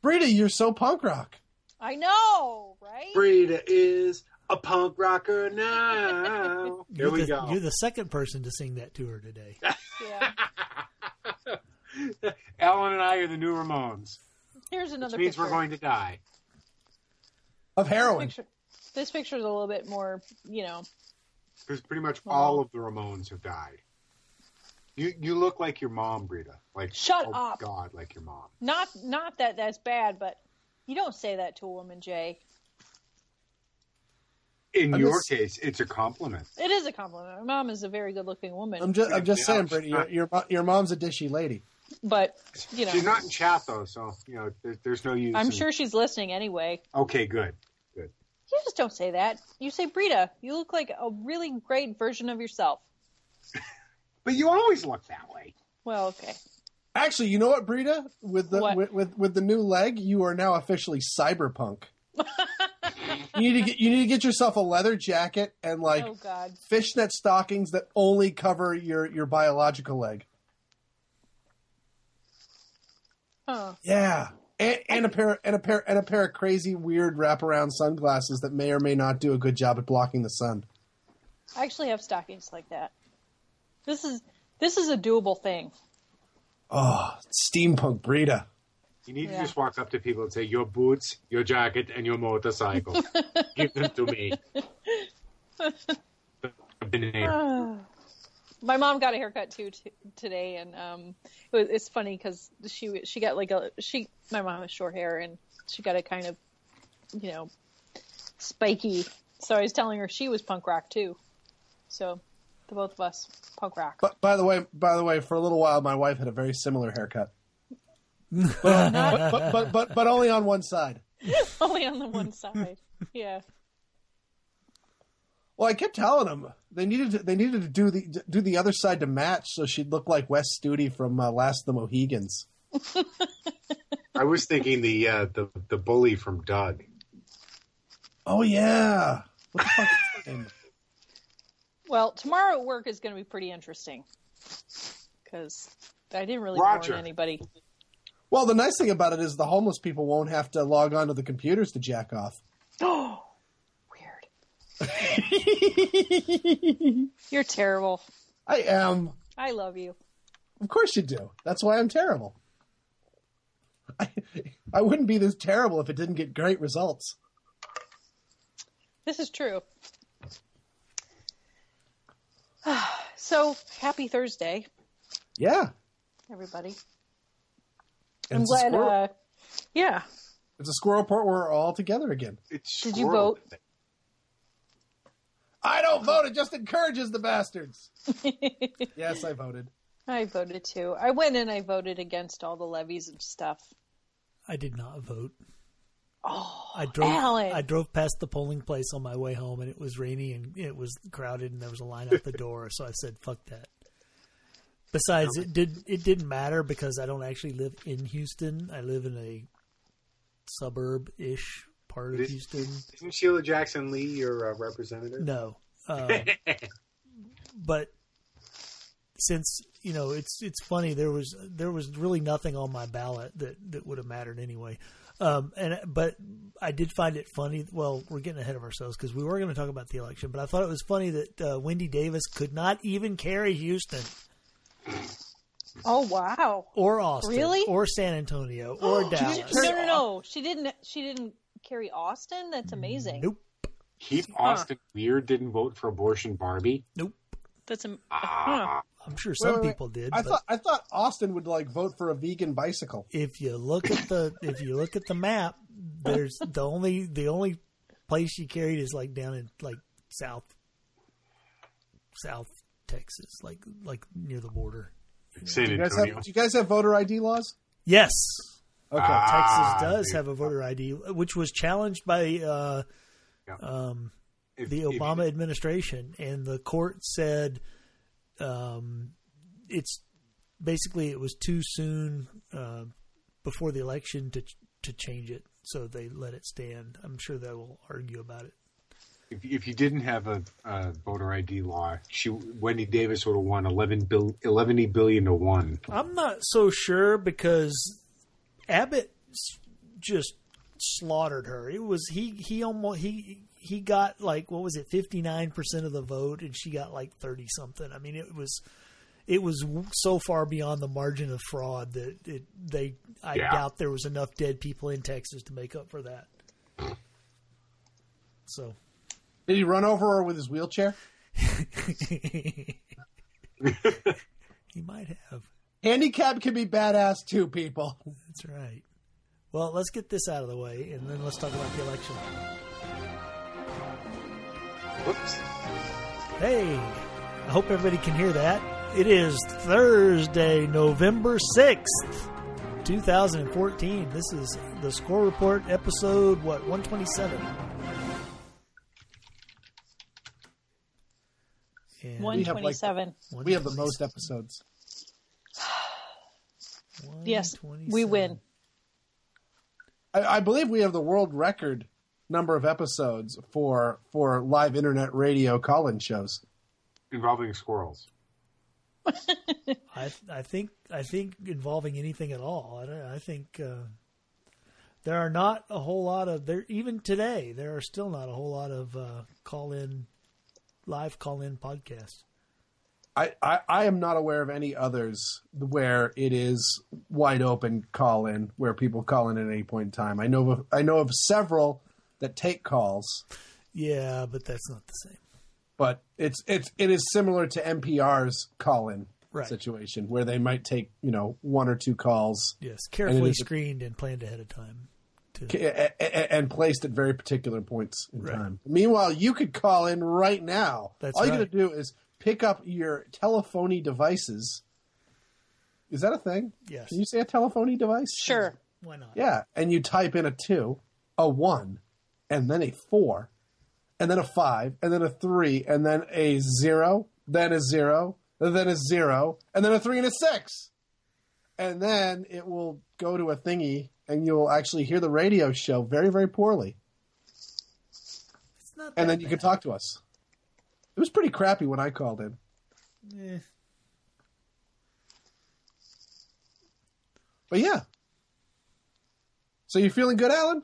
Brita, you're so punk rock. I know, right? Brita is a punk rocker now. Here we go. You're the second person to sing that to her today. Yeah. Alan and I are the new Ramones. Here's another Which means picture. we're going to die. Of heroin. This picture is a little bit more, you know. Because pretty much all of the Ramones have died. You look like your mom, Brita. Like, Shut oh up. God, like your mom. Not that that's bad, but you don't say that to a woman, Jay. In your case, it's a compliment. It is a compliment. My mom is a very good-looking woman. I'm just saying, Brita, your mom's a dishy lady. But, you know. She's not in chat, though, so, you know, there's no use. I'm sure she's listening anyway. Okay, good. You just don't say that. You say, Brita, you look like a really great version of yourself. But you always look that way. Well, okay. Actually, you know what, Brita? With the new leg, you are now officially cyberpunk. You need to get yourself a leather jacket and fishnet stockings that only cover your biological leg. Huh. Yeah. And a pair of crazy weird wraparound sunglasses that may or may not do a good job at blocking the sun. I actually have stockings like that. This is a doable thing. Oh, steampunk Brita. You need to just walk up to people and say, your boots, your jacket, and your motorcycle. Give them to me. I've been here. My mom got a haircut too today, and it's funny because she got my mom has short hair, and she got a kind of, you know, spiky. So I was telling her she was punk rock too. So the both of us punk rock. But by the way, for a little while, my wife had a very similar haircut. but only on one side. Only on the one side. Yeah. Well, I kept telling them they needed to do the other side to match, so she'd look like Wes Studi from Last of the Mohegans. I was thinking the bully from Doug. Oh yeah, what the fuck is his name? Well, tomorrow at work is going to be pretty interesting because I didn't really warn anybody. Well, the nice thing about it is the homeless people won't have to log on to the computers to jack off. Oh. You're terrible. I am. I love you. Of course you do. That's why I'm terrible. I wouldn't be this terrible if it didn't get great results. This is true. So, happy Thursday. Yeah. Everybody. And I'm glad, yeah. It's a squirrel report. We're all together again. Did you vote? I don't vote. It just encourages the bastards. Yes, I voted. I voted too. I went and I voted against all the levies and stuff. I did not vote. Oh, Alan. I drove past the polling place on my way home, and it was rainy and it was crowded, and there was a line out the door. So I said, "Fuck that." Besides, it didn't matter because I don't actually live in Houston. I live in a suburb-ish part of Houston. Isn't Sheila Jackson Lee your representative? No, but since it's funny, there was really nothing on my ballot that would have mattered anyway. But I did find it funny. Well, we're getting ahead of ourselves because we were going to talk about the election, but I thought it was funny that Wendy Davis could not even carry Houston. Oh wow! Or Austin, really? Or San Antonio, or Dallas. No. She didn't carry Austin. That's amazing. Nope. Keith Austin Weird didn't vote for abortion Barbie. Nope. That's I'm sure some people did. I thought Austin would vote for a vegan bicycle. If you look at the map, there's the only place she carried is down in South Texas, like near the border. San Antonio. Do you guys have voter ID laws? Yes. Okay. Texas does have a voter ID, which was challenged by the Obama administration, and the court said it's basically it was too soon before the election to change it, so they let it stand. I'm sure they will argue about it. If you didn't have a voter ID law, Wendy Davis would have won $11 billion to 1. I'm not so sure because Abbott just slaughtered her. It was he almost he got like, what was it, 59% of the vote, and she got like 30 something. I mean, it was so far beyond the margin of fraud that I doubt there was enough dead people in Texas to make up for that. So, did he run over her with his wheelchair? He might have. Handicap can be badass too, people. That's right. Well, let's get this out of the way, and then let's talk about the election. Whoops. Hey, I hope everybody can hear that. It is Thursday, November 6th, 2014. This is the Score Report, episode, 127? And 127. We have the most episodes. Yes, we win. I believe we have the world record number of episodes for live internet radio call-in shows involving squirrels. I think involving anything at all. I think there are not a whole lot of there. Even today, there are still not a whole lot of live call-in podcasts. I am not aware of any others where it is wide open call-in, where people call in at any point in time. I know of several that take calls. Yeah, but that's not the same. But it is similar to NPR's call-in right. situation, where they might take one or two calls. Yes, carefully screened and planned ahead of time. And placed at very particular points in right. time. Meanwhile, you could call in right now. That's all you right. got to do is pick up your telephony devices. Is that a thing? Yes. Can you say a telephony device? Sure. Why not? Yeah, and you type in a 2, a 1, and then a 4, and then a 5, and then a 3, and then a 0, then a 0, and then a 0, and then a 3 and a 6. And then it will go to a thingy, and you'll actually hear the radio show very, very poorly. It's not that and then bad. You can talk to us. It was pretty crappy when I called in. But yeah. So you feeling good, Alan?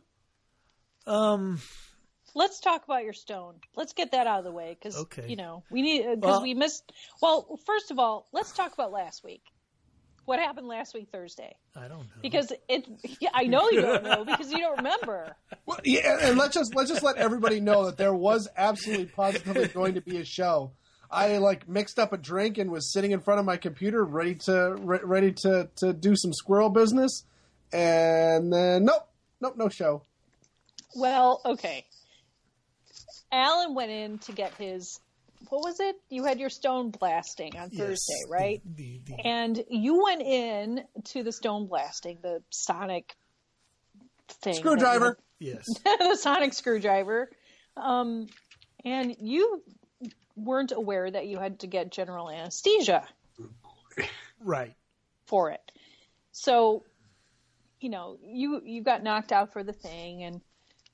Let's talk about your stone. Let's get that out of the way because okay. We need because we missed. Well, first of all, let's talk about last week. What happened last week, Thursday? I don't know. Because I know you don't know because you don't remember. Well, yeah, and let's just let everybody know that there was absolutely positively going to be a show. I mixed up a drink and was sitting in front of my computer ready to do some squirrel business, and then nope, no show. Well, okay. Alan went in to get his. What was it? You had your stone blasting on Thursday, right? And you went in to the stone blasting, the sonic thing. Screwdriver. Yes. The sonic screwdriver. And you weren't aware that you had to get general anesthesia. Right. For it. So, you got knocked out for the thing, and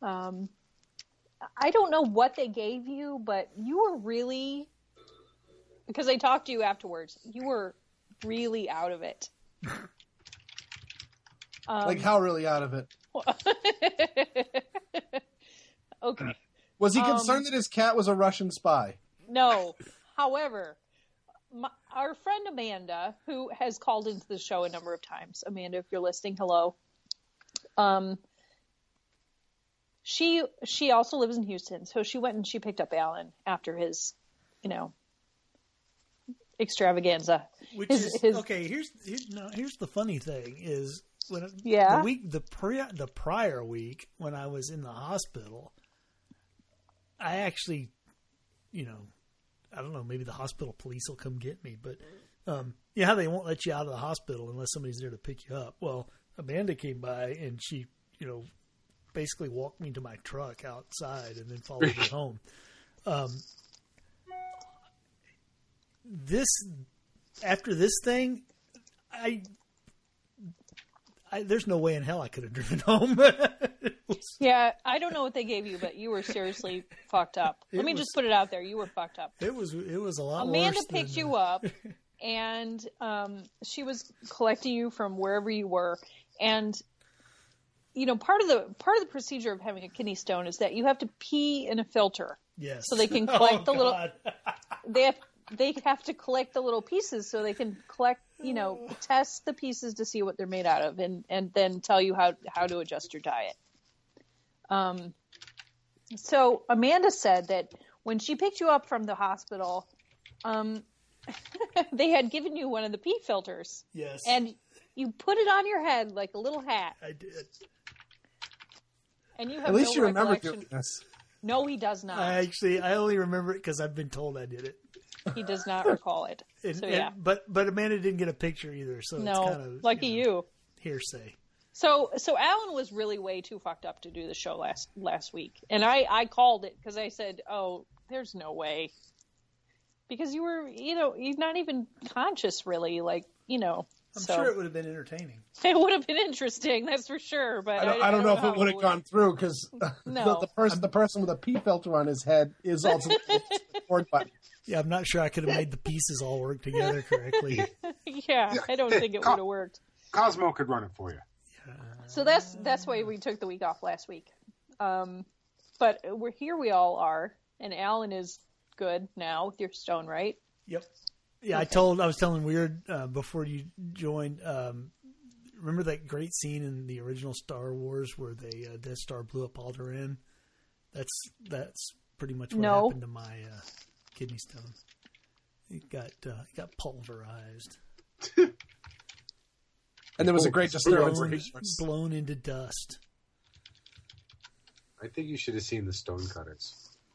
I don't know what they gave you, but you were really, because I talked to you afterwards, you were really out of it. How really out of it? Okay. Was he concerned that his cat was a Russian spy? No. However, our friend Amanda, who has called into the show a number of times, Amanda, if you're listening, hello. She also lives in Houston, so she went and she picked up Alan after his, extravaganza. Which is okay. Here's the funny thing is when the prior week when I was in the hospital, I actually, I don't know, maybe the hospital police will come get me, but how they won't let you out of the hospital unless somebody's there to pick you up. Well, Amanda came by and she, basically walked me to my truck outside and then followed me home. After this thing, there's no way in hell I could have driven home. Yeah, I don't know what they gave you, but you were seriously fucked up. Let me just put it out there. You were fucked up. It was a lot Amanda worse. Picked you up, and she was collecting you from wherever you were, and part of the procedure of having a kidney stone is that you have to pee in a filter. Yes. So they can collect the little. They have to collect the little pieces so they can collect, test the pieces to see what they're made out of, and then tell you how to adjust your diet. So Amanda said that when she picked you up from the hospital, they had given you one of the pee filters. Yes. And you put it on your head like a little hat. I did. And you have At least you remember recollection. doing this. No, he does not. I only remember it because I've been told I did it. He does not recall it. Yeah. But Amanda didn't get a picture either, so no, it's kind of lucky you. Hearsay. So Alan was really way too fucked up to do the show last week, and I called it because I said, "Oh, there's no way," because you were, you're not even conscious, really, I'm sure it would have been entertaining. It would have been interesting, that's for sure. But I don't know if it would have gone through because the person with a pee filter on his head is also the record button. Yeah, I'm not sure I could have made the pieces all work together correctly. Yeah, I don't think it would have worked. Cosmo could run it for you. So that's why we took the week off last week. But we all are, and Alan is good now with your stone, right? Yep. Yeah, okay. I was telling Weird before you joined. Remember that great scene in the original Star Wars where the Death Star blew up Alderaan? That's pretty much what happened to my kidney stone. It got pulverized. And there was a great disturbance. Blown into dust. I think you should have seen the stone cutters.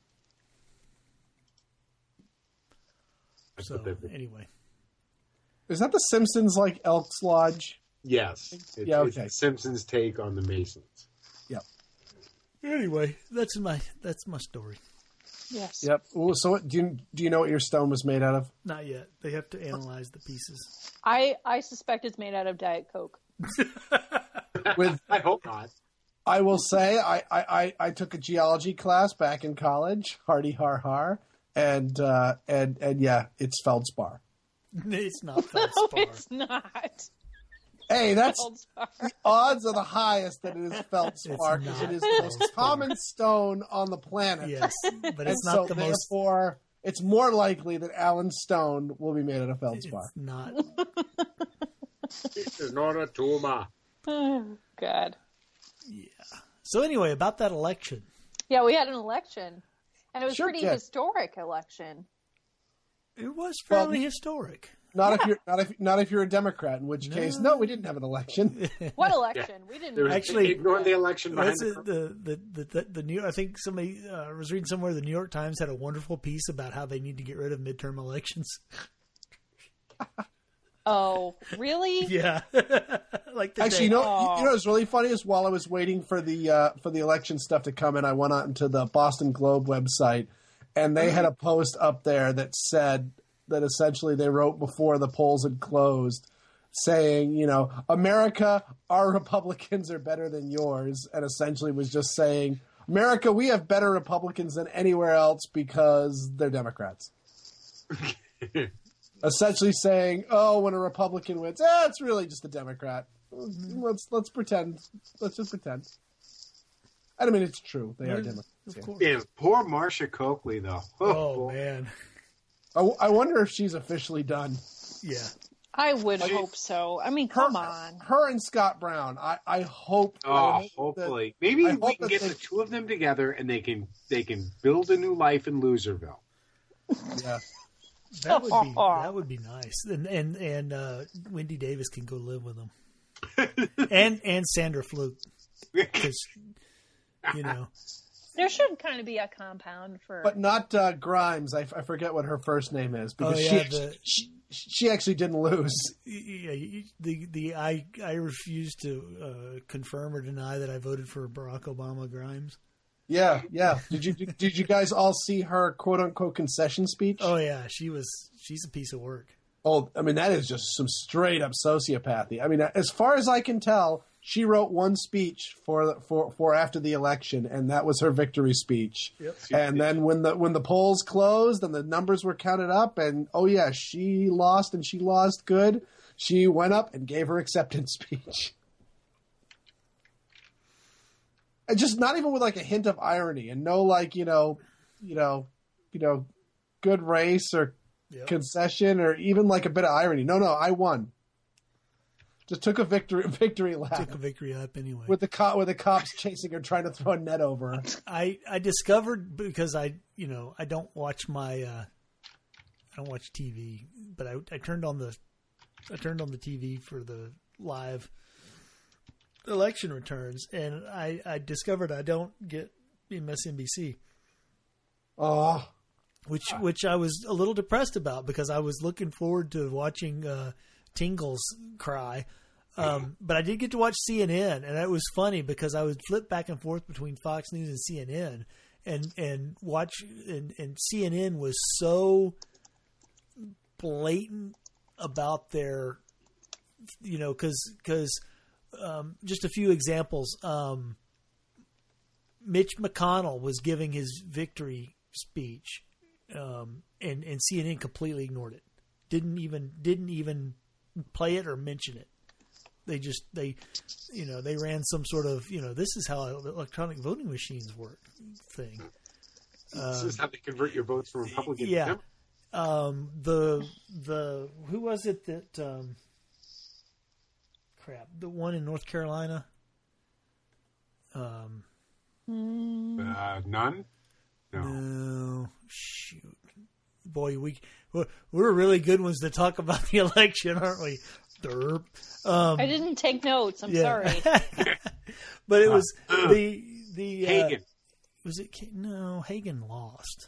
So, anyway. Is that the Simpsons Elks Lodge? Yes. It's the Simpsons' take on the Masons. Yep. Anyway, that's my story. Yes. Yep. Well, so do you know what your stone was made out of? Not yet. They have to analyze the pieces. I suspect it's made out of Diet Coke. I hope not. I will say I took a geology class back in college. Hardy har har. And yeah, it's feldspar. It's not feldspar. No, it's not. Hey, the odds are the highest that it is feldspar because it is the most common stone on the planet. Yes, but it's not the most. Therefore, it's more likely that Alan's stone will be made out of feldspar. It's not. It is not a tumor. Oh, God. Yeah. So anyway, about that election. Yeah, we had an election. And it was a pretty historic election. It was fairly historic. Not if you're a Democrat, in which case, no, we didn't have an election. What election? Yeah. We didn't actually ignore the election. I think somebody was reading somewhere the New York Times had a wonderful piece about how they need to get rid of midterm elections. Oh, really? Yeah. Actually, what's really funny is while I was waiting for the election stuff to come in, I went out into the Boston Globe website, and they had a post up there that said that essentially they wrote before the polls had closed, saying, America, our Republicans are better than yours, and essentially was just saying, America, we have better Republicans than anywhere else because they're Democrats. Essentially saying, when a Republican wins, it's really just a Democrat. Let's pretend. Let's just pretend. I mean, it's true. They are Democrats. Yeah, poor Marsha Coakley, though. Oh man. I wonder if she's officially done. Yeah. I would hope so. I mean, come on. Her and Scott Brown. I hope. Hopefully. Maybe we can get the two of them together and they can build a new life in Loserville. Yeah. That would be nice. And Wendy Davis can go live with them. and Sandra Fluke. Because, There should kind of be a compound for... But not Grimes. I forget what her first name is. Because she actually didn't lose. Yeah, I refuse to confirm or deny that I voted for Barack Obama Grimes. Yeah. Did you guys all see her quote unquote concession speech? Oh yeah, she's a piece of work. Oh, I mean that is just some straight up sociopathy. I mean, as far as I can tell, she wrote one speech for after the election, and that was her victory speech. Yep. And then when the polls closed and the numbers were counted up, and she lost and she lost good, she went up and gave her acceptance speech. just not even with like a hint of irony, and no like good race or concession or even like a bit of irony. No, I won. Just took a victory lap. Took a victory lap anyway. With the cops chasing her, trying to throw a net over her. I discovered, because I don't watch TV, but I turned on the TV for the live election returns, and I discovered I don't get MSNBC. Oh. Which I was a little depressed about, because I was looking forward to watching Tingles cry. But I did get to watch CNN, and that was funny because I would flip back and forth between Fox News and CNN, and watch, and CNN was so blatant about their, because just a few examples. Mitch McConnell was giving his victory speech, and CNN completely ignored it. Didn't even play it or mention it. They ran some sort of, this is how electronic voting machines work thing. This is how they convert your votes from Republican to yeah. Democrat. Who was it that, the one in North Carolina? None? No. Shoot. Boy, we're really good ones to talk about the election, aren't we? Derp. I didn't take notes. I'm sorry. But it was the Hagen. Was it? No, Hagen lost.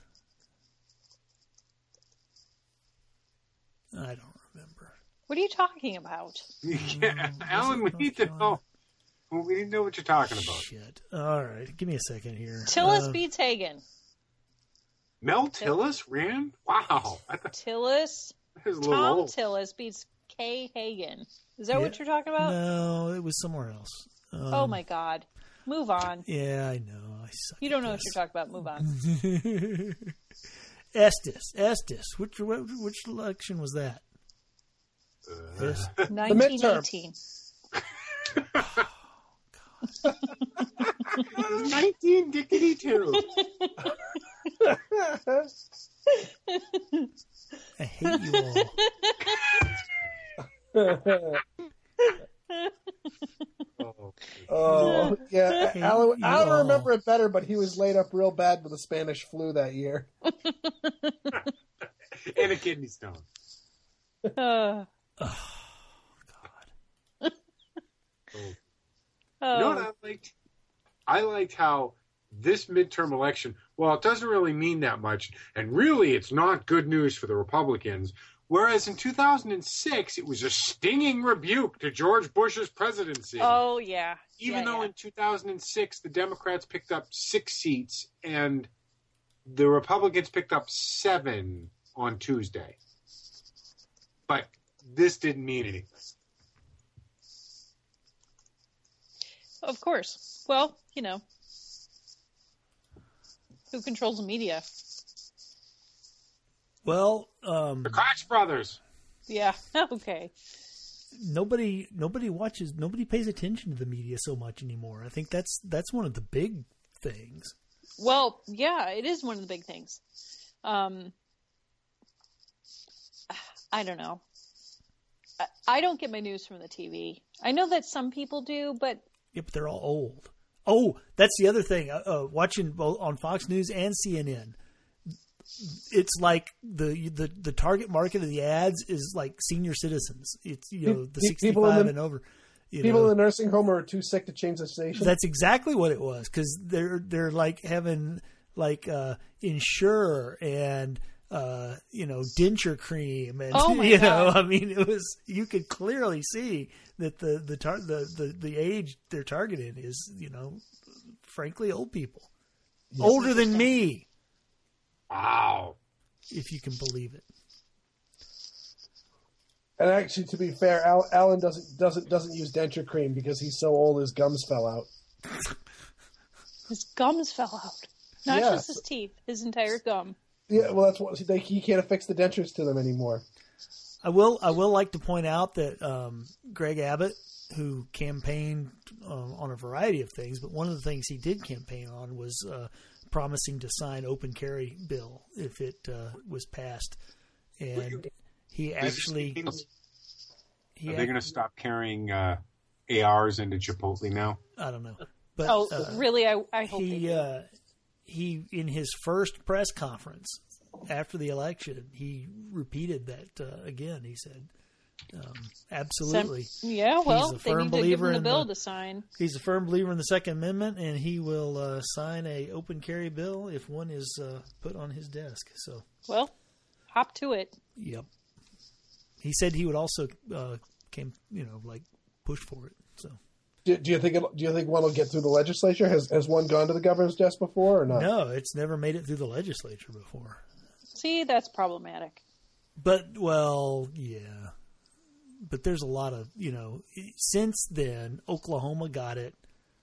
I don't remember. What are you talking about? Alan, we need to know. We need to know what you're talking about. Shit. All right, give me a second here. Tillis beats Hagen. Mel Tillis ran? Wow. Tillis. Tom Tillis beats Kay Hagen. Is that what you're talking about? No, it was somewhere else. Oh my God. Move on. Yeah, I know. I suck. You don't know what you're talking about. Move on. Estes. Which election was that? 1918. Oh, God. 1962. I hate you all. Oh, yeah. Alan remember it better, but he was laid up real bad with the Spanish flu that year. And a kidney stone. Oh, God. You know what I liked? I liked how this midterm election, well, it doesn't really mean that much, and really it's not good news for the Republicans, whereas in 2006 it was a stinging rebuke to George Bush's presidency. Oh, yeah. Even though in 2006 the Democrats picked up 6 seats and the Republicans picked up 7 on Tuesday. But this didn't mean anything. Of course. Well, who controls the media? Well, the Koch brothers. Yeah. Okay. Nobody pays attention to the media so much anymore. I think that's one of the big things. Well, yeah, it is one of the big things. I don't know. I don't get my news from the TV. I know that some people do, but yeah, but they're all old. Oh, that's the other thing. Watching both on Fox News and CNN, it's like the target market of the ads is like senior citizens. It's the 65 and over. People in the nursing home are too sick to change the station. That's exactly what it was, because they're like having like Ensure and denture cream, and God. I mean, it was, you could clearly see that the age they're targeting is, frankly, old people, older than me. Wow, if you can believe it. And actually, to be fair, Alan doesn't use denture cream because he's so old his gums fell out. His gums fell out, not just his teeth, his entire gum. Yeah, well, that's what he can't affix the dentures to them anymore. I will like to point out that Greg Abbott who campaigned on a variety of things, but one of the things he did campaign on was promising to sign open carry bill if it was passed. And he actually... Are they going to stop carrying ARs into Chipotle now? I don't know. But, really? I hope he, in his first press conference after the election, he repeated that again. He said, absolutely. They need to give him the bill to sign. He's a firm believer in the Second Amendment, and he will sign a open carry bill if one is put on his desk. So, well, hop to it. Yep. He said he would also push for it. So. Do you think one will get through the legislature? Has one gone to the governor's desk before or not? No, it's never made it through the legislature before. See, that's problematic. But yeah. But there's a lot of since then Oklahoma got it.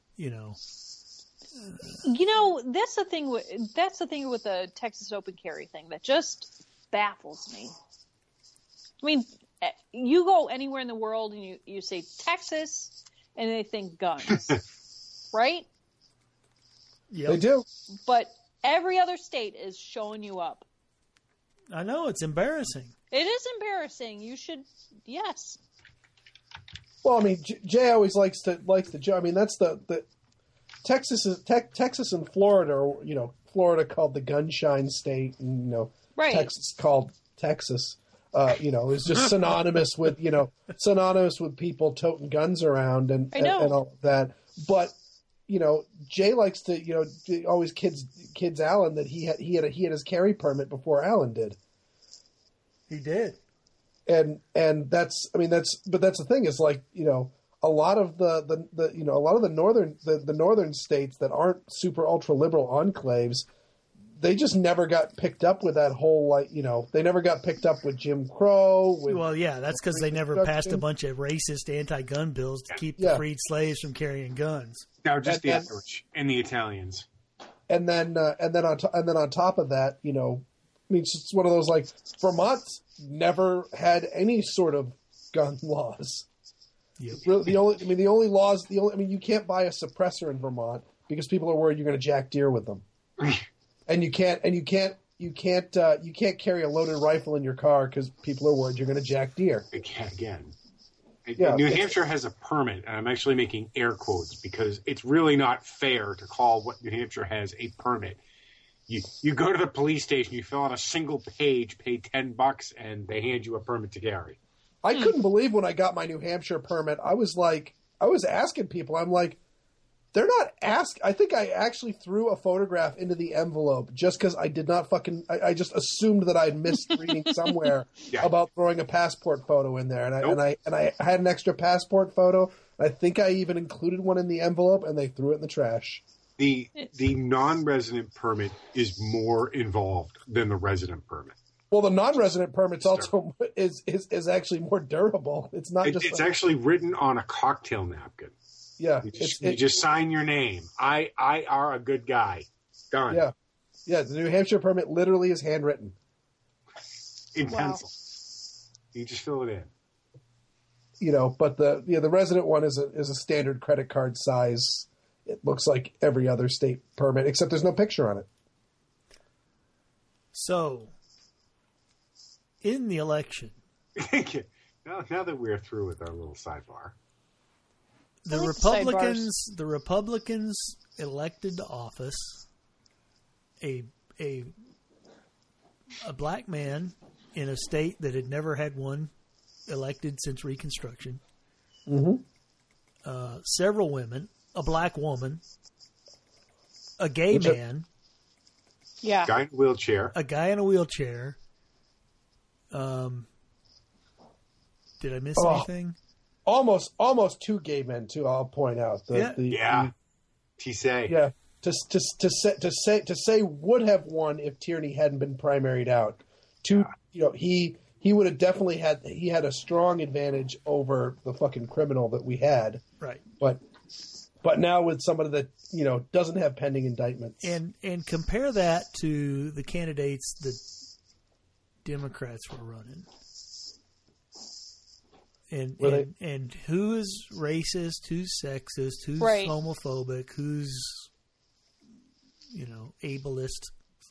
That's the thing with the Texas open carry thing that just baffles me. I mean, you go anywhere in the world and you say Texas, and they think guns, right? Yeah, they do. But every other state is showing you up. I know, it's embarrassing. It is embarrassing. You should, yes. Well, I mean, Jay always likes to joke. I mean, that's the Texas and Florida are, Florida called the gunshine state, and right. Texas called Texas. Is just synonymous with people toting guns around and all of that. But Jay likes to always kids Alan that he had his carry permit before Alan did. He did, and that's the thing is a lot of the northern states that aren't super ultra liberal enclaves. They just never got picked up with that whole, they never got picked up with Jim Crow. That's because they never passed a bunch of racist anti-gun bills to keep the freed slaves from carrying guns. No, just the Irish and the Italians. And then on top of that, it's one of those Vermont's never had any sort of gun laws. Yep. The only laws, you can't buy a suppressor in Vermont because people are worried you're going to jack deer with them. And you can't carry a loaded rifle in your car because people are worried you're going to jack deer. Again, New Hampshire has a permit, and I'm actually making air quotes because it's really not fair to call what New Hampshire has a permit. You go to the police station, you fill out a single page, pay $10, and they hand you a permit to carry. I couldn't believe when I got my New Hampshire permit. I was asking people. I'm like, they're not ask. I think I actually threw a photograph into the envelope just because I did not I just assumed that I'd missed reading somewhere about throwing a passport photo in there, and I had an extra passport photo. I think I even included one in the envelope, and they threw it in the trash. The non-resident permit is more involved than the resident permit. Well, the non-resident permit's also is actually more durable. It's not just. It's actually written on a cocktail napkin. Yeah, you just sign your name. I are a good guy. Done. Yeah. The New Hampshire permit literally is handwritten in pencil. You just fill it in. But the resident one is a standard credit card size. It looks like every other state permit, except there's no picture on it. So, in the election, now that we're through with our little sidebar. The Republicans elected to office a black man in a state that had never had one elected since Reconstruction. Mm-hmm. Several women, a black woman, a gay man, a guy in a wheelchair. Did I miss anything? Almost two gay men too. I'll point out. To say would have won if Tierney hadn't been primaried out. He would have definitely had a strong advantage over the fucking criminal that we had. Right. But now with somebody that doesn't have pending indictments. And compare that to the candidates that Democrats were running. And who's racist, who's sexist, who's homophobic, who's, ableist,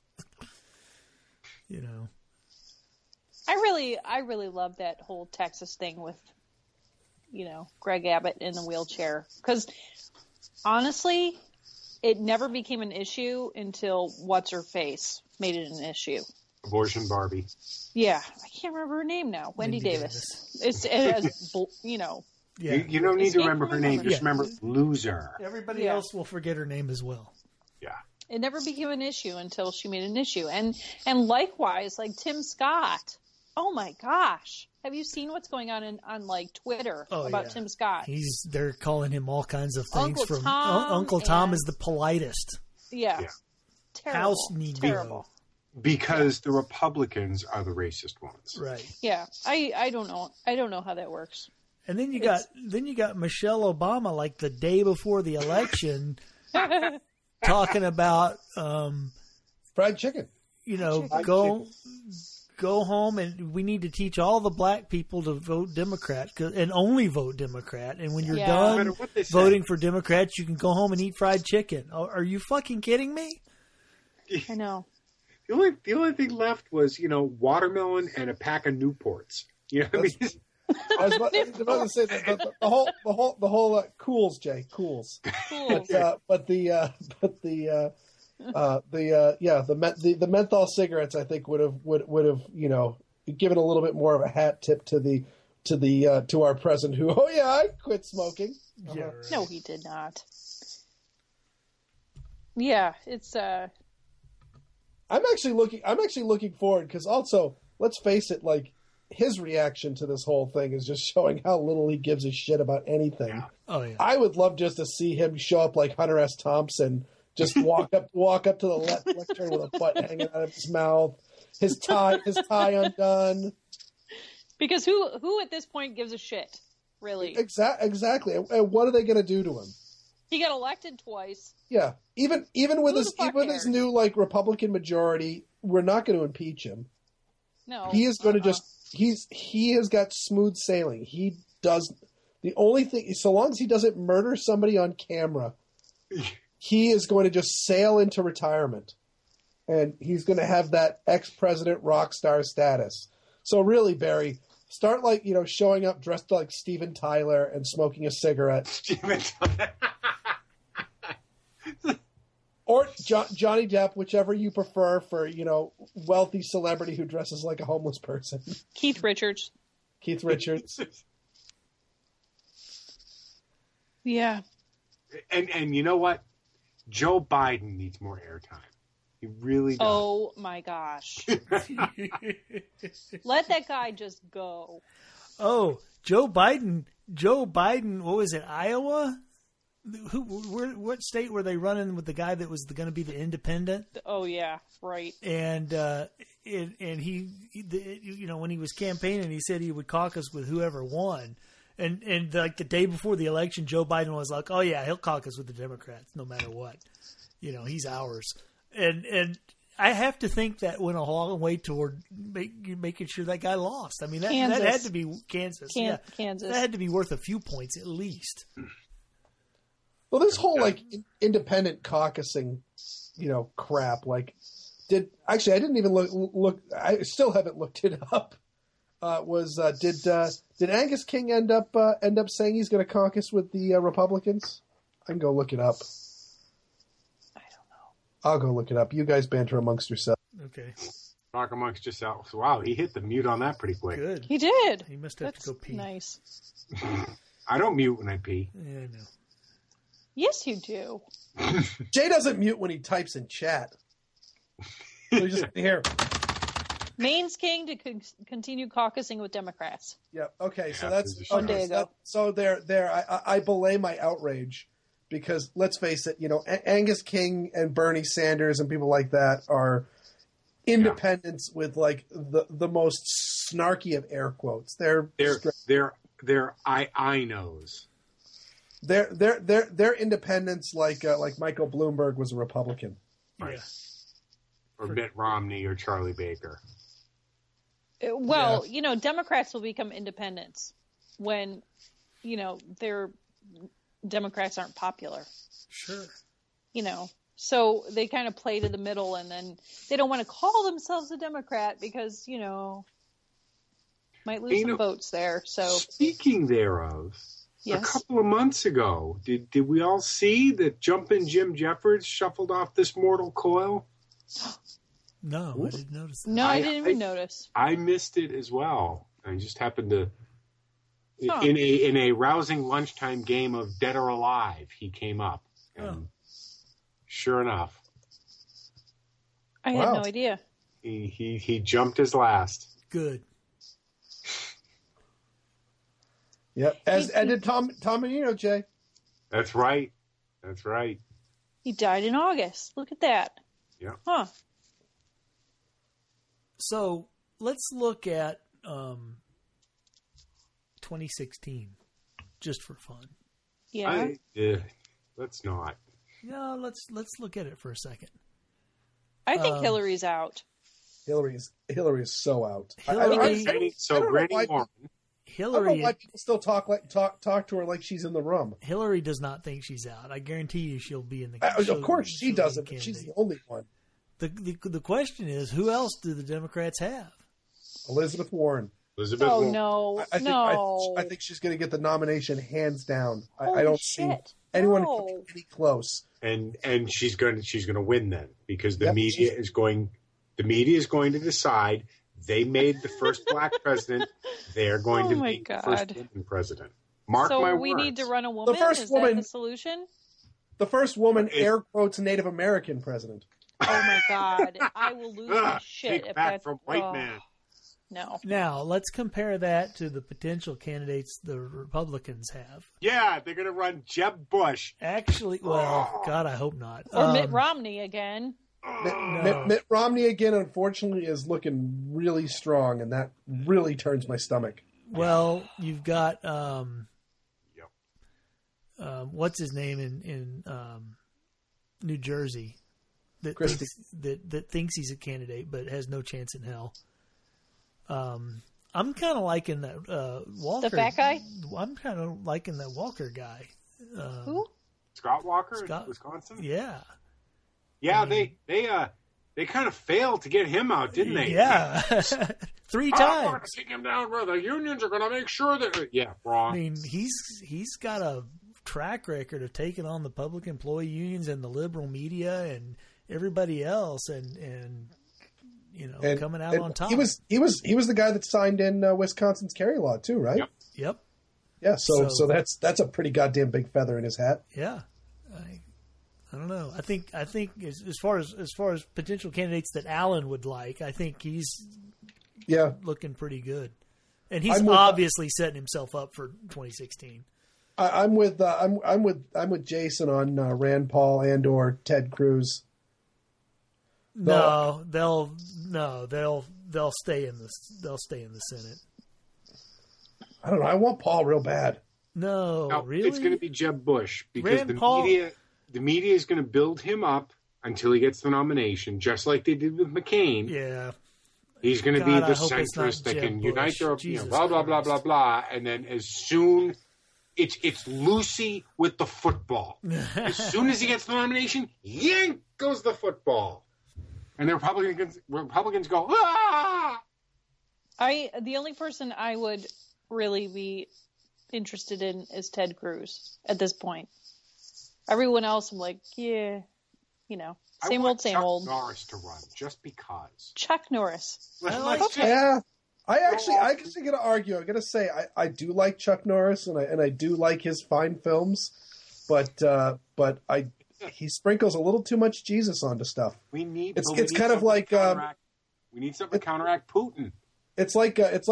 I really love that whole Texas thing with, Greg Abbott in the wheelchair. Because honestly, it never became an issue until What's-Her-Face made it an issue. Abortion Barbie. Yeah. I can't remember her name now. Wendy Davis. It has, Yeah. You don't need to remember her name. Just remember Loser. Everybody else will forget her name as well. Yeah. It never became an issue until she made an issue. And likewise, like Tim Scott. Oh my gosh. Have you seen what's going on on like Twitter about Tim Scott? They're calling him all kinds of things. Uncle Tom is the politest. Yeah. Terrible. House Negro. Terrible. Because the Republicans are the racist ones. Right. Yeah. I don't know. I don't know how that works. And then you got Michelle Obama like the day before the election talking about fried chicken. Go home and we need to teach all the black people to vote Democrat and only vote Democrat. And when you're done voting for Democrats, you can go home and eat fried chicken. Are you fucking kidding me? I know. The only thing left was, watermelon and a pack of Newports. You know what I mean? I was about to say that the whole Cools, Jay, Cools. But the menthol cigarettes, I think would have given a little bit more of a hat tip to our president who I quit smoking. Yeah, right. No, he did not. Yeah, it's I'm actually looking forward because also let's face it, like his reaction to this whole thing is just showing how little he gives a shit about anything. Yeah. Oh yeah. I would love just to see him show up like Hunter S. Thompson. Just walk up to the lectern with a butt hanging out of his mouth, his tie undone. Because who at this point gives a shit, really? Exactly. And what are they going to do to him? He got elected twice. Yeah, even with his new like Republican majority, we're not going to impeach him. No, he is going to he has got smooth sailing. He does the only thing so long as he doesn't murder somebody on camera. He is going to just sail into retirement, and he's going to have that ex-president rock star status. So really, Barry, start showing up dressed like Steven Tyler and smoking a cigarette. Steven Tyler. Or Johnny Depp, whichever you prefer for, wealthy celebrity who dresses like a homeless person. Keith Richards. Yeah. And you know what? Joe Biden needs more airtime. He really does. Oh my gosh. Let that guy just go. Oh, Joe Biden, what was it, Iowa? What state were they running with the guy that was going to be the independent? Oh yeah, right. And he when he was campaigning, he said he would caucus with whoever won. And like the day before the election, Joe Biden was like, "Oh yeah, he'll caucus with the Democrats no matter what. He's ours." And I have to think that went a long way toward making sure that guy lost. I mean, that had to be Kansas. Kansas. That had to be worth a few points at least. Well, this whole independent caucusing, crap. I didn't even look. I still haven't looked it up. Did Angus King end up saying he's going to caucus with the Republicans? I can go look it up. I don't know. I'll go look it up. You guys banter amongst yourselves. Okay. Talk amongst yourselves. Wow, he hit the mute on that pretty quick. Good. He did. He must have to go pee. Nice. I don't mute when I pee. Yeah, I know. Yes, you do. Jay doesn't mute when he types in chat. So just here. Maine's king to continue caucusing with Democrats. Yeah. Okay. So Yeah, that's one day ago. So there. I belay my outrage because let's face it. Angus King and Bernie Sanders and people like that are independents with like the most snarky of air quotes. They're I knows. They're independents like Michael Bloomberg was a Republican. Right. Or Mitt Romney or Charlie Baker. Well, Democrats will become independents. when, their Democrats aren't popular. Sure. So they kind of play to the middle, and then they don't want to call themselves a Democrat because, might lose some votes there. So speaking thereof, yes. A couple of months ago, did we all see that Jumpin' Jim Jeffords shuffled off this mortal coil? No, I didn't notice that. No, I didn't even notice. I missed it as well. I just happened to, in a rousing lunchtime game of Dead or Alive, he came up. And sure enough. I had no idea. He jumped his last. Good. Yep. And did Tom Menino, Jay. That's right. He died in August. Look at that. Yeah. Huh. So let's look at 2016, just for fun. Yeah. Let's not. No, let's look at it for a second. I think Hillary's out. Hillary is so out. Hillary, Granny Warren. Hillary, I don't know why people still talk to her like she's in the room. Hillary does not think she's out. I guarantee you she'll be in the. Of course she doesn't, but she's the only one. The question is, who else do the Democrats have? Elizabeth Warren. Warren. No, I think she's going to get the nomination hands down. I don't see anyone any close. And she's going to win then, because the media is going to decide they made the first black president. They're going to be the first woman president. Mark my words. So we need to run a woman? Is that the solution? The first woman, air quotes, Native American president. Oh my God! I will lose my shit if that's from white man. No. Now let's compare that to the potential candidates the Republicans have. Yeah, they're going to run Jeb Bush. Actually, well, God, I hope not. Or Mitt Romney again. Mitt Romney again, unfortunately, is looking really strong, and that really turns my stomach. Well, you've got what's his name in New Jersey that thinks he's a candidate but has no chance in hell. I'm kind of liking that Walker. The fat guy? I'm kind of liking that Walker guy. Who? Scott Walker in Wisconsin? Yeah. Yeah, they kind of failed to get him out, didn't they? Yeah. 3 times. I'm going to take him down, bro. The unions are going to make sure that... Yeah, wrong. I mean, he's got a track record of taking on the public employee unions and the liberal media and everybody else and coming out on top. He was the guy that signed in Wisconsin's carry law too, right? Yep. Yeah, so that's a pretty goddamn big feather in his hat. Yeah. I don't know. I think as far as potential candidates that Alan would like, I think he's looking pretty good, and he's obviously setting himself up for 2016. I'm with Jason on Rand Paul and or Ted Cruz. They'll stay in the Senate. I don't know. I want Paul real bad. No, really? It's going to be Jeb Bush because the media is going to build him up until he gets the nomination, just like they did with McCain. Yeah. He's going to be the centrist that can unite their, blah, blah, blah, blah, blah. And then as soon, it's Lucy with the football. As soon as he gets the nomination, yank goes the football. And the Republicans go, ah! The only person I would really be interested in is Ted Cruz at this point. Everyone else, I'm like, same old. Chuck Norris to run just because. Chuck Norris. Yeah, I guess I'm going to argue. I'm going to say I do like Chuck Norris and I do like his fine films, but he sprinkles a little too much Jesus onto stuff. We need it's kind of like we need something to counteract Putin. It's like that.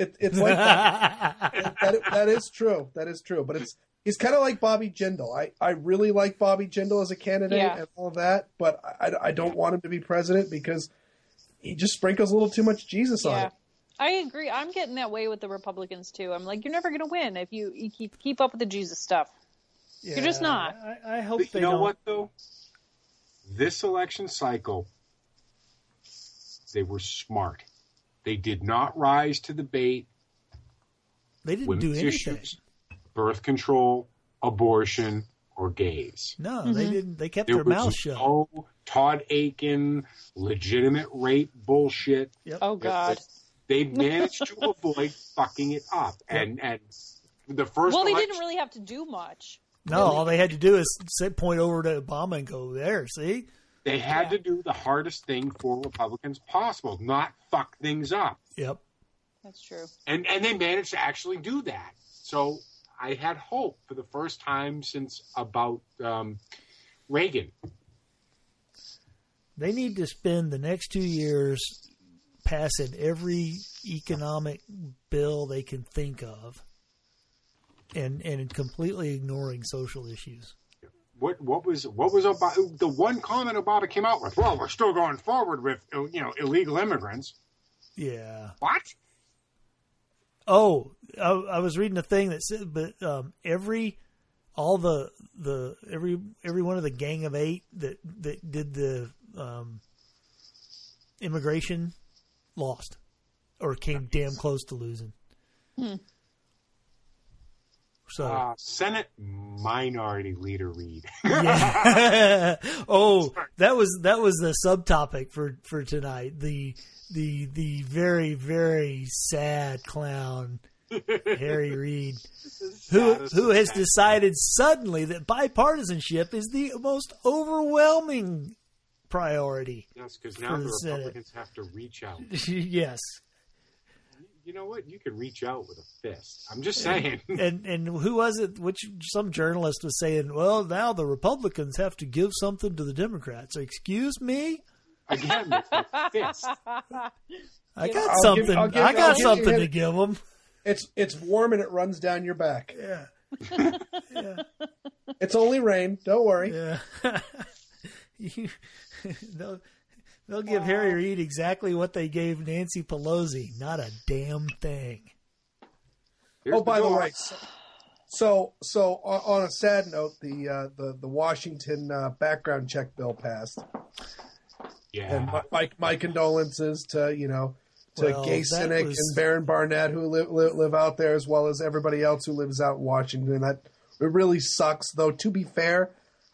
That is true. That is true. But he's kind of like Bobby Jindal. I really like Bobby Jindal as a candidate and all of that, but I don't want him to be president because he just sprinkles a little too much Jesus on it. I agree. I'm getting that way with the Republicans too. I'm like, you're never going to win if you keep up with the Jesus stuff. Yeah, you're just not. I hope they don't. You know what though? This election cycle, they were smart. They did not rise to the bait. They didn't do anything. Issues, birth control, abortion, or gays. No, they didn't. They kept their mouths shut. No Todd Aiken, legitimate rape bullshit. Yep. Oh, God. They managed to avoid fucking it up. And the first Well, they didn't really have to do much. No, all they had to do is point over to Obama and go, there, see? They had to do the hardest thing for Republicans possible, not fuck things up. Yep. That's true. And they managed to actually do that. So I had hope for the first time since about Reagan. They need to spend the next 2 years passing every economic bill they can think of and completely ignoring social issues. What was about the one comment Obama came out with? Well, we're still going forward with illegal immigrants. Yeah. What? Oh, I was reading a thing that said, but every one of the Gang of Eight that did the immigration lost or came damn close to losing. So Senate Minority Leader Reid. Yeah. Oh, that was the subtopic for tonight. The very, very sad clown Harry Reid, who has decided suddenly that bipartisanship is the most overwhelming priority. Yes, because now the Republicans have to reach out. Yes. You know what? You can reach out with a fist. I'm just saying. And who was it? Some journalist was saying, well, now the Republicans have to give something to the Democrats. Excuse me? Again, with a fist. I got something to give them. It's warm and it runs down your back. Yeah. Yeah. It's only rain. Don't worry. Yeah. They'll give Harry Reid exactly what they gave Nancy Pelosi. Not a damn thing. By the way, so on a sad note, the Washington background check bill passed. Yeah. And my condolences to Gay Cynic and Baron Barnett who live out there, as well as everybody else who lives out in Washington. It really sucks, though. To be fair,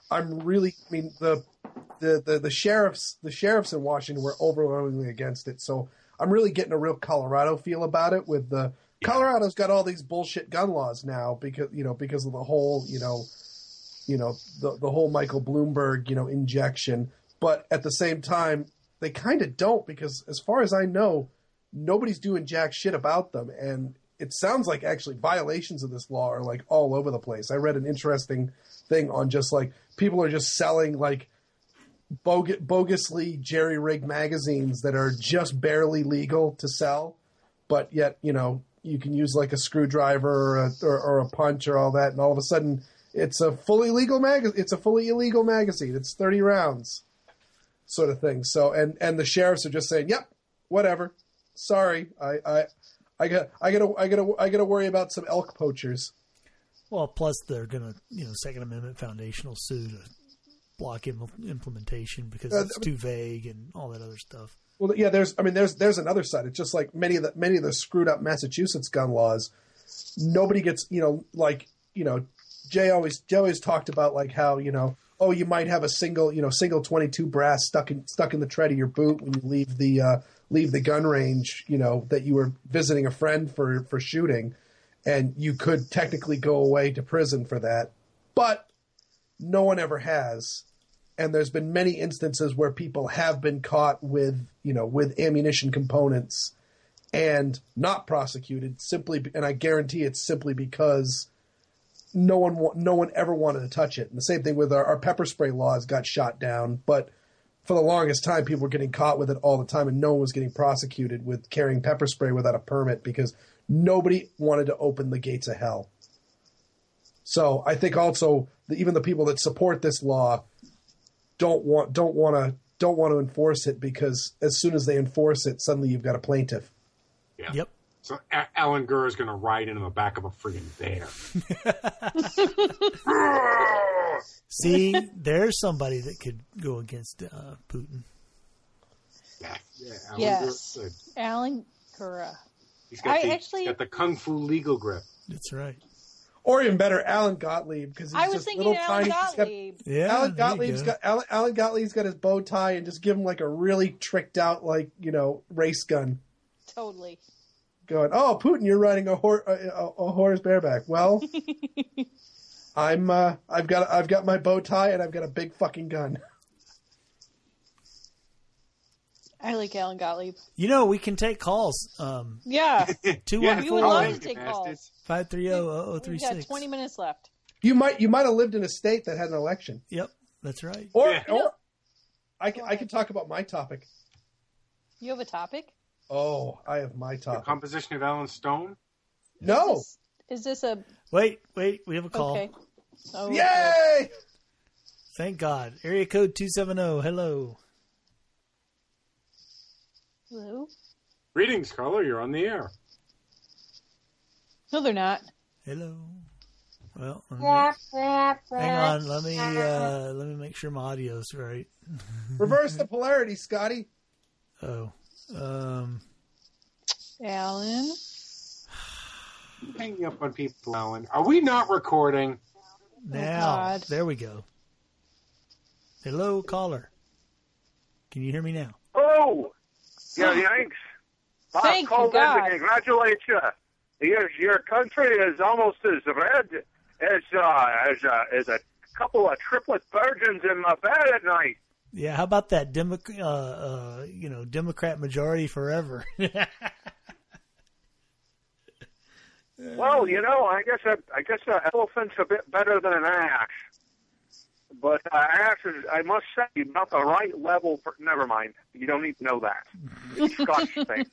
the sheriffs in Washington were overwhelmingly against it. So I'm really getting a real Colorado feel about it. Colorado's got all these bullshit gun laws now because of the whole the whole Michael Bloomberg injection. But at the same time, they kind of don't, because as far as I know, nobody's doing jack shit about them. And it sounds like actually violations of this law are like all over the place. I read an interesting thing on just like people are just selling like bogusly jerry-rigged magazines that are just barely legal to sell, but yet you can use like a screwdriver or a punch or all that, and all of a sudden it's a fully legal It's a fully illegal magazine. It's 30 rounds, sort of thing. So and the sheriffs are just saying, "Yep, whatever. Sorry, I gotta worry about some elk poachers." Well, plus they're gonna Second Amendment foundational sue to block implementation because it's too vague and all that other stuff. Well, yeah, there's another side. It's just like many of the screwed up Massachusetts gun laws. Nobody gets Jay always talked about like how you might have a single 22 brass stuck in the tread of your boot when you leave the gun range that you were visiting a friend for shooting, and you could technically go away to prison for that, but no one ever has. And there's been many instances where people have been caught with ammunition components and not prosecuted and I guarantee it's simply because no one ever wanted to touch it. And the same thing with our pepper spray laws got shot down, but for the longest time people were getting caught with it all the time, and no one was getting prosecuted with carrying pepper spray without a permit because nobody wanted to open the gates of hell. So I think also even the people that support this law don't want to enforce it, because as soon as they enforce it, suddenly you've got a plaintiff. Yeah. Yep. So Alan Gurr is going to ride in the back of a friggin' bear. See, there's somebody that could go against Putin. Yeah. Yes, Alan Gurr. He's got the Kung Fu legal grip. That's right. Or even better, Alan Gottlieb, because he's just little tiny. Alan Gottlieb's got his bow tie, and just give him like a really tricked out, like, race gun. Totally. Going, oh, Putin, you're riding a horse bareback. Well, I've got my bow tie, and I've got a big fucking gun. I like Alan Gottlieb. We can take calls. Yeah. 214. You would love to take calls. 530-0036. We've got 20 minutes left. You might have lived in a state that had an election. Yep, that's right. Or I can talk about my topic. You have a topic? Oh, I have my topic. The composition of Ellen Stone? No. Is this a... Wait, we have a call. Okay. Oh, yay! Thank God. Area code 270. Hello. Hello? Greetings, caller. You're on the air. No, they're not. Hello. Well, hang on. Let me make sure my audio's right. Reverse the polarity, Scotty. Oh. Alan? Hanging up on people, Alan. Are we not recording? Now. There we go. Hello, caller. Can you hear me now? Oh! Yeah, thanks. Thank you, God. To congratulate you. Your country is almost as red as a couple of triplet virgins in my bed at night. Yeah, how about that Democrat majority forever? Well, I guess an elephant's a bit better than an axe. But axe is, I must say, not the right level for... Never mind. You don't need to know that. It's Scotch thing.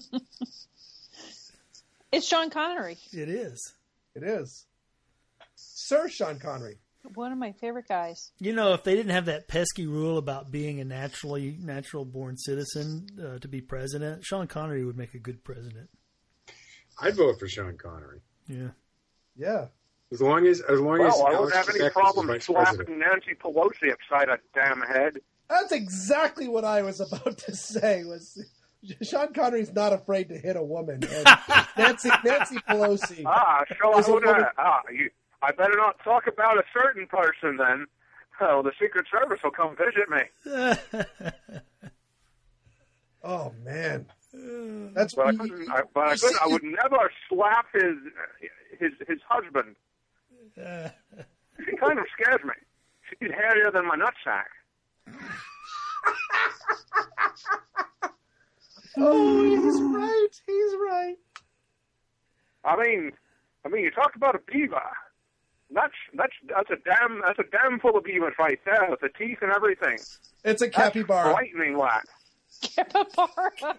It's Sean Connery. It is. It is. Sir Sean Connery. One of my favorite guys. If they didn't have that pesky rule about being a natural-born citizen to be president, Sean Connery would make a good president. I'd vote for Sean Connery. Yeah. Yeah. As long as I wouldn't have any problem slapping Nancy Pelosi upside a damn head. That's exactly what I was about to say. Was Sean Connery's not afraid to hit a woman, and Nancy Pelosi. I better not talk about a certain person then. Oh, the Secret Service will come visit me. Oh man, that's. But I would never slap his husband. She kind of scares me. She's hairier than my nutsack. Oh, he's right. He's right. I mean, you talk about a beaver. That's a dam full of beavers right there with the teeth and everything. It's a capybara. That's frightening, lad. Capybara.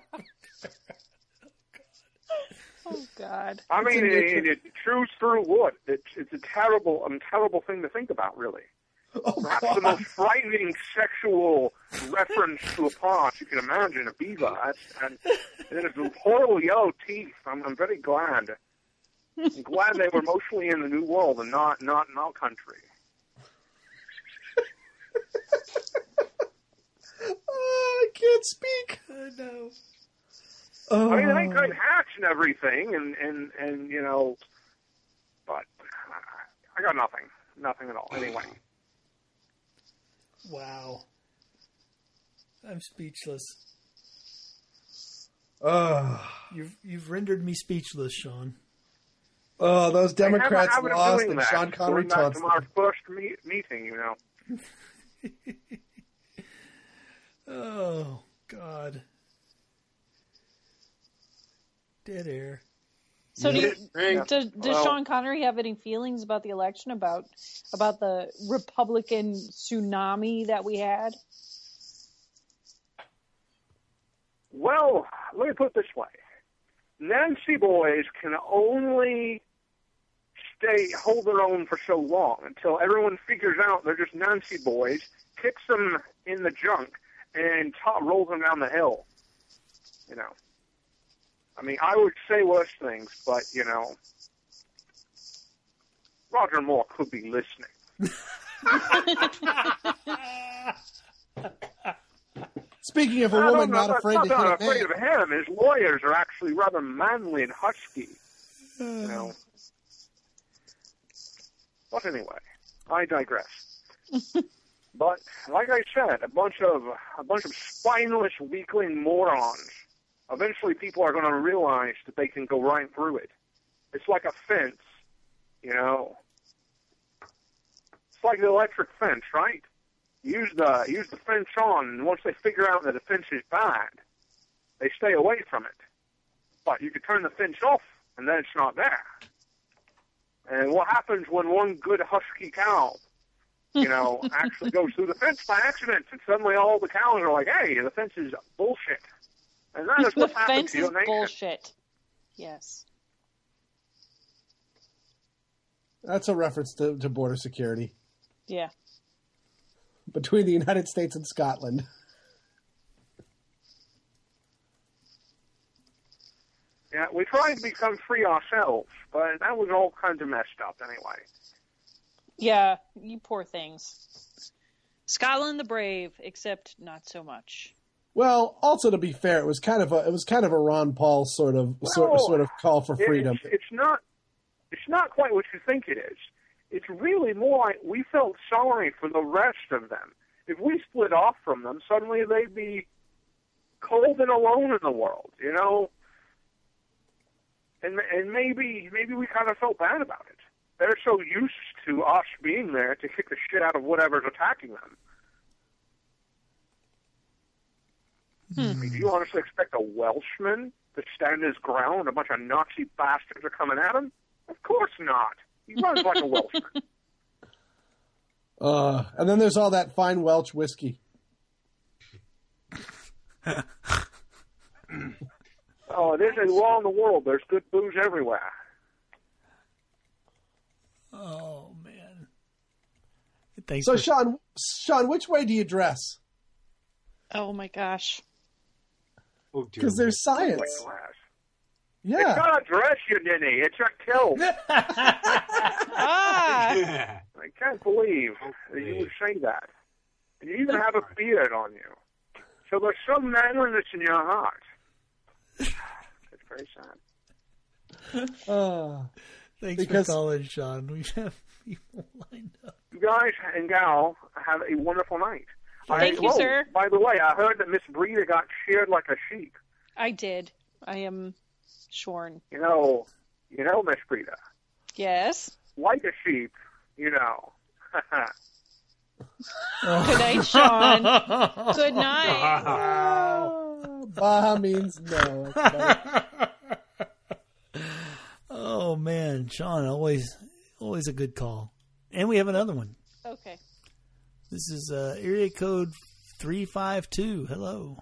Oh God! I mean, it chews through wood. It's a terrible thing to think about, really. Oh, perhaps God. The most frightening sexual reference to a part you can imagine, a beaver. And it has horrible yellow teeth. I'm very glad. I'm glad they were mostly in the New World and not in our country. Oh, I can't speak. I know. I mean, they could hatch and everything, and but I got nothing at all. Anyway. Wow. I'm speechless. You've rendered me speechless, Sean. Oh, those Democrats lost, and Sean Connery taunts them. Our first meeting, Oh God. Dead air. So does Sean Connery have any feelings about the election, about the Republican tsunami that we had? Well, let me put it this way. Nancy boys can only hold their own for so long until everyone figures out they're just Nancy boys, kicks them in the junk, and rolls them down the hill. I mean, I would say worse things, but, Roger Moore could be listening. speaking of a woman not afraid to hit a man. Not afraid of him. His lawyers are actually rather manly and husky. You know. But anyway, I digress. But like I said, a bunch of spineless weakling morons. Eventually, people are going to realize that they can go right through it. It's like a fence, you know. It's like the electric fence, right? Use the fence on, and once they figure out that the fence is bad, they stay away from it. But you can turn the fence off, and then it's not there. And what happens when one good husky cow, you know, actually goes through the fence by accident, and suddenly all the cows are like, "Hey, the fence is bullshit." And that is what happens to your nation. Bullshit. Yes. That's a reference to border security. Yeah. Between the United States and Scotland. Yeah, we tried to become free ourselves, but that was all kinds of messed up anyway. Yeah, you poor things. Scotland the brave, except not so much. Well, also to be fair, it was kind of a Ron Paul sort of call for freedom. It's not quite what you think it is. It's really more like we felt sorry for the rest of them. If we split off from them, suddenly they'd be cold and alone in the world, you know. And maybe we kind of felt bad about it. They're so used to us being there to kick the shit out of whatever's attacking them. I mean, do you honestly expect a Welshman to stand his ground when a bunch of Nazi bastards are coming at him? Of course not. He runs like a Welshman. And then there's all that fine Welsh whiskey. Oh, it is a law in the world. There's good booze everywhere. Oh, man. Thanks. So, Sean, which way do you dress? Oh, my gosh. Because there's science. Yeah. It's not a dress, you ninny. It's a kilt. Ah! I can't believe that you would say that. And you even have a beard on you. So there's some manliness in your heart. It's very sad. Thanks for calling, Sean. We have people lined up. You guys and gal have a wonderful night. Thank you, sir. By the way, I heard that Miss Breeder got sheared like a sheep. I did. I am shorn. You know, Miss Breeder. Yes. Like a sheep, you know. Good night, Sean. Good night. Bah means no. Oh man, Sean, always a good call. And we have another one. Okay. This is area code 352. Hello.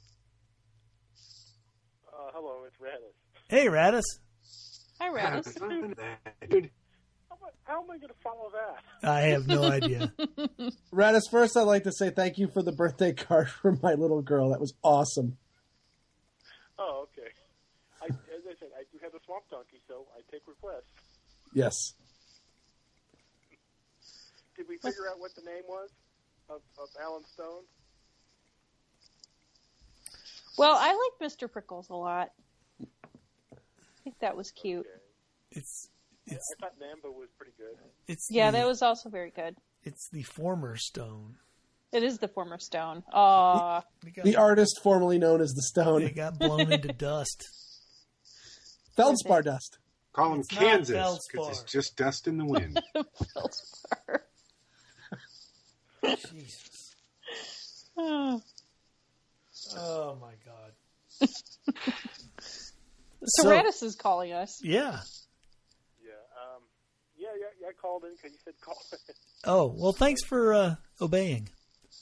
Hello, it's Radis. Hey, Radis. Hi, Radis. How am I going to follow that? I have no idea. Radis, first I'd like to say thank you for the birthday card for my little girl. That was awesome. Oh, okay. As I said, I do have a swamp donkey, so I take requests. Yes. Did we figure out what the name was of Alan Stone? Well, I like Mr. Prickles a lot. I think that was cute. Okay. I thought Namba was pretty good. That was also very good. It's the former Stone. It is the former Stone. The artist formerly known as the Stone. It got blown into dust. Feldspar dust. Call him Kansas, because it's just dust in the wind. Feldspar. Jesus. Oh my God. So Radis is calling us. Yeah. I called in because you said call. Oh, well, thanks for obeying.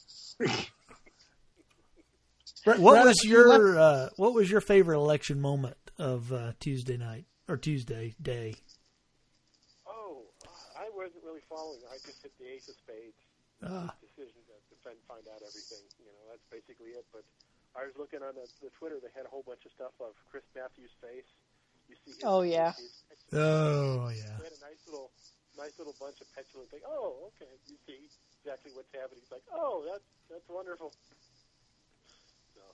What was your favorite election moment of Tuesday night or Tuesday day? Oh, I wasn't really following. I just hit the Ace of Spades decision to find out everything. You know, that's basically it. But I was looking on the Twitter. They had a whole bunch of stuff of Chris Matthews' face. You see his, oh yeah. They had a nice little bunch of petulant things. Oh, okay. You see exactly what's happening. It's like, oh, that's wonderful.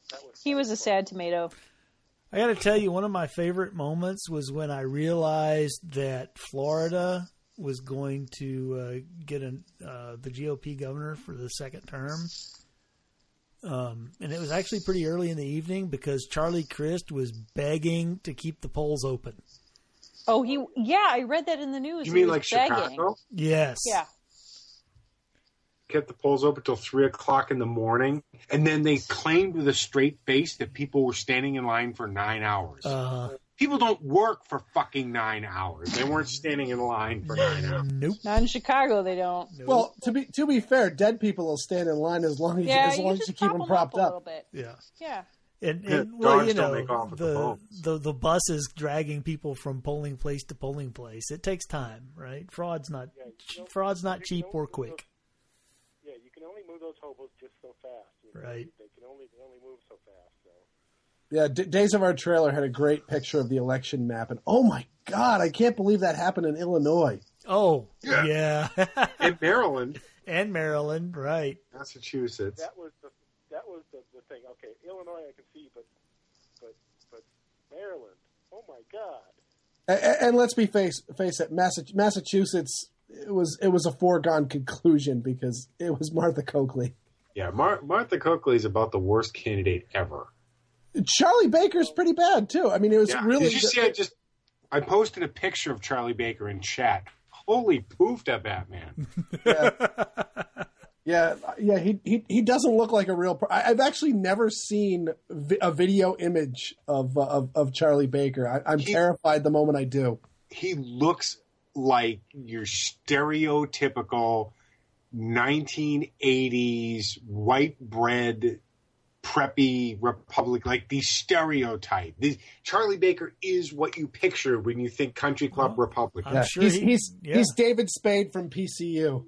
He was a sad tomato. I got to tell you, one of my favorite moments was when I realized that Florida was going to get the GOP governor for the second term. And it was actually pretty early in the evening because Charlie Crist was begging to keep the polls open. Oh, I read that in the news. You mean like Chicago? Yes. Yeah. Kept the polls open till 3:00 in the morning, and then they claimed with a straight face that people were standing in line for 9 hours. People don't work for fucking 9 hours. They weren't standing in line for 9 hours. Nope. Not in Chicago, they don't. Nope. Well, to be fair, dead people will stand in line as long as you keep them propped up. A little bit. Yeah. Yeah. And well, you know, don't make off with the bus is dragging people from polling place to polling place. It takes time, right? Fraud's not cheap or quick. Yeah, you can only move those hobos just so fast. Right. They can only move so fast. So. Yeah, Days of Our Trailer had a great picture of the election map, and oh my God, I can't believe that happened in Illinois. Oh, yeah. And Maryland. And Maryland, right. Massachusetts. That was the thing. Okay, Illinois I can see, but Maryland, oh my God. And let's face it, Massachusetts, it was a foregone conclusion because it was Martha Coakley. Yeah, Martha Coakley is about the worst candidate ever. Charlie Baker's pretty bad too. I mean, it was really. Did you see? I posted a picture of Charlie Baker in chat. Holy poof, that Batman! Yeah. He doesn't look like a real. I've actually never seen a video image of Charlie Baker. I'm terrified the moment I do. He looks like your stereotypical 1980s white bread preppy Republican, like the stereotype. Charlie Baker is what you picture when you think country club Republican. I'm sure he's David Spade from PCU.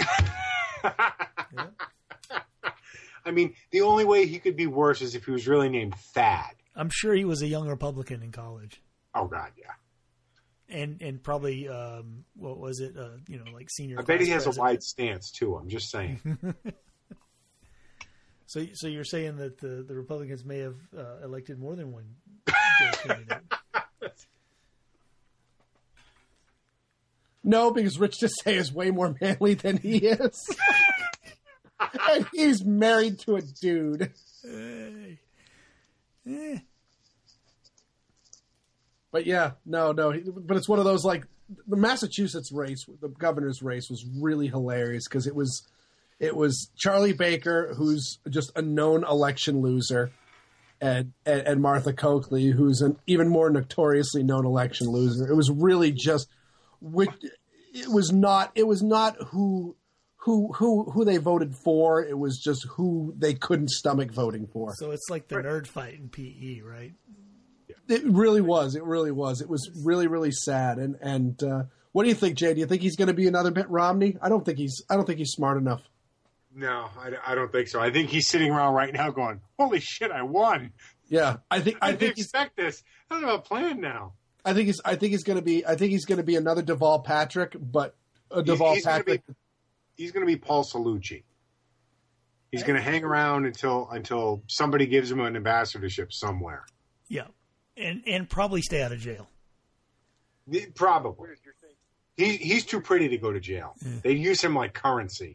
I mean, the only way he could be worse is if he was really named Thad. I'm sure he was a young Republican in college. Oh God, yeah. And probably what was it? Like senior. I bet he has a wide stance too. I'm just saying. So you're saying that the Republicans may have elected more than one candidate? No, because Rich Desai is way more manly than he is. And he's married to a dude. But yeah, no. But it's one of those, like, the Massachusetts race, the governor's race was really hilarious because it was Charlie Baker, who's just a known election loser, and Martha Coakley, who's an even more notoriously known election loser. It was really just, it was not who they voted for. It was just who they couldn't stomach voting for. So it's like the nerd fight in PE, right? It really was. It really was. It was really, really sad. And what do you think, Jay? Do you think he's going to be another Mitt Romney? I don't think he's smart enough. No, I don't think so. I think he's sitting around right now going, "Holy shit, I won!" Yeah, I think expect this. I don't have a plan now. I think he's going to be another Deval Patrick, but a Deval Patrick. He's going to be Paul Cellucci. He's going to hang around until somebody gives him an ambassadorship somewhere. Yeah, and probably stay out of jail. Probably. He's too pretty to go to jail. Yeah. They use him like currency.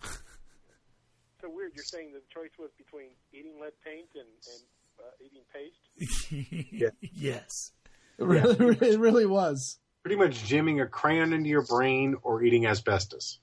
So weird. You're saying the choice was between eating lead paint and eating paste? Yeah. Yes. It really was. Pretty much jamming a crayon into your brain or eating asbestos.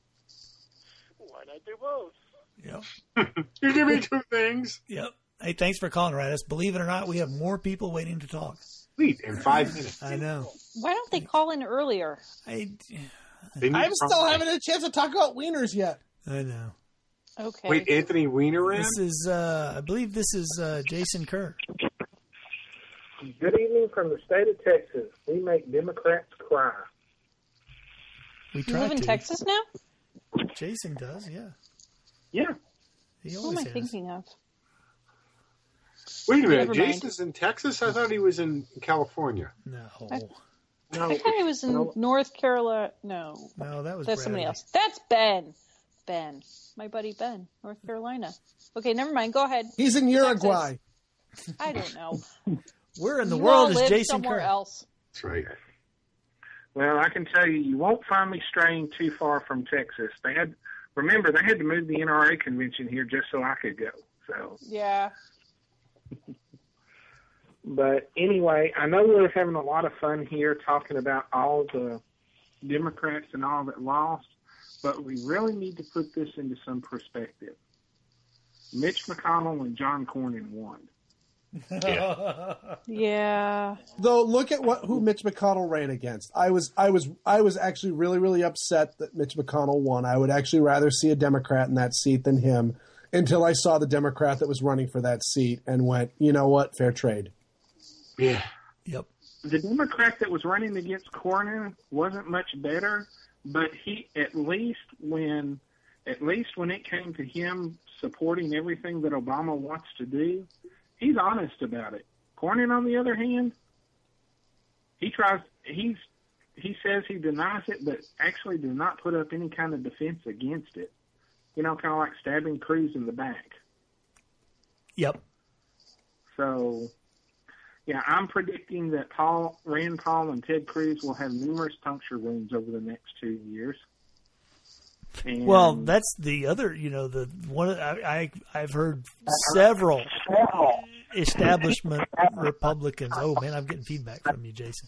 Why not do both? Yep. You give me two things. Yep. Hey, thanks for calling, Radis. Believe it or not, we have more people waiting to talk. Sweet, in 5 minutes. I know. Why don't they call in earlier? I'm still having a chance to talk about wieners yet. I know. Okay. Wait, Anthony Weiner ran? This is, I believe this is Jason Kerr. Good evening from the state of Texas. We make Democrats cry. We you live in Texas now? Jason does, yeah. Yeah. Who am I thinking of? Wait a minute, Jason's in Texas? I thought he was in California. No. I thought he was in North Carolina. No. No, that's somebody else. That's Ben. Ben. My buddy Ben, North Carolina. Okay, never mind. Go ahead. He's in Uruguay. Texas. I don't know. Where in the You world all is live Jason somewhere Kerr? else. That's right. Well, I can tell you, you won't find me straying too far from Texas. Remember, they had to move the NRA convention here just so I could go. So Yeah. But anyway, I know we're having a lot of fun here talking about all the Democrats and all that lost, but we really need to put this into some perspective. Mitch McConnell and John Cornyn won. Yeah. Though, look at who Mitch McConnell ran against. I was actually really, really upset that Mitch McConnell won. I would actually rather see a Democrat in that seat than him, until I saw the Democrat that was running for that seat and went, you know what, fair trade. Yeah. Yep. The Democrat that was running against Cornyn wasn't much better, but he at least when it came to him supporting everything that Obama wants to do, he's honest about it. Cornyn, on the other hand, he says he denies it, but actually does not put up any kind of defense against it. You know, kind of like stabbing Cruz in the back. Yep. So, yeah, I'm predicting that Rand Paul and Ted Cruz will have numerous puncture wounds over the next 2 years. And well, that's the other, the one I've heard several establishment Republicans. Oh man, I'm getting feedback from you, Jason.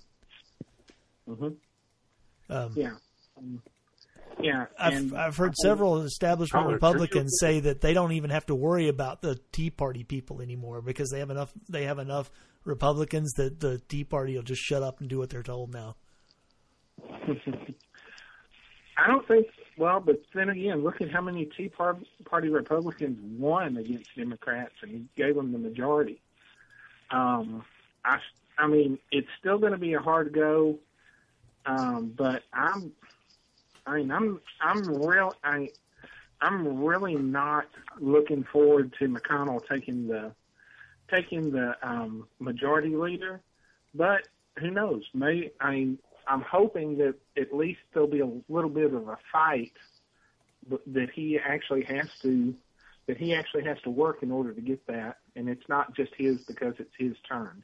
Mm-hmm. Yeah. I've heard several establishment Republicans say that they don't even have to worry about the Tea Party people anymore because they have enough Republicans that the Tea Party will just shut up and do what they're told now. I don't think. Well, but then again, look at how many Tea Party Republicans won against Democrats and gave them the majority. I mean, it's still going to be a hard go, but I'm really not looking forward to McConnell taking the majority leader. But who knows? I'm hoping that at least there'll be a little bit of a fight that he actually has to work in order to get that, and it's not just his because it's his turn.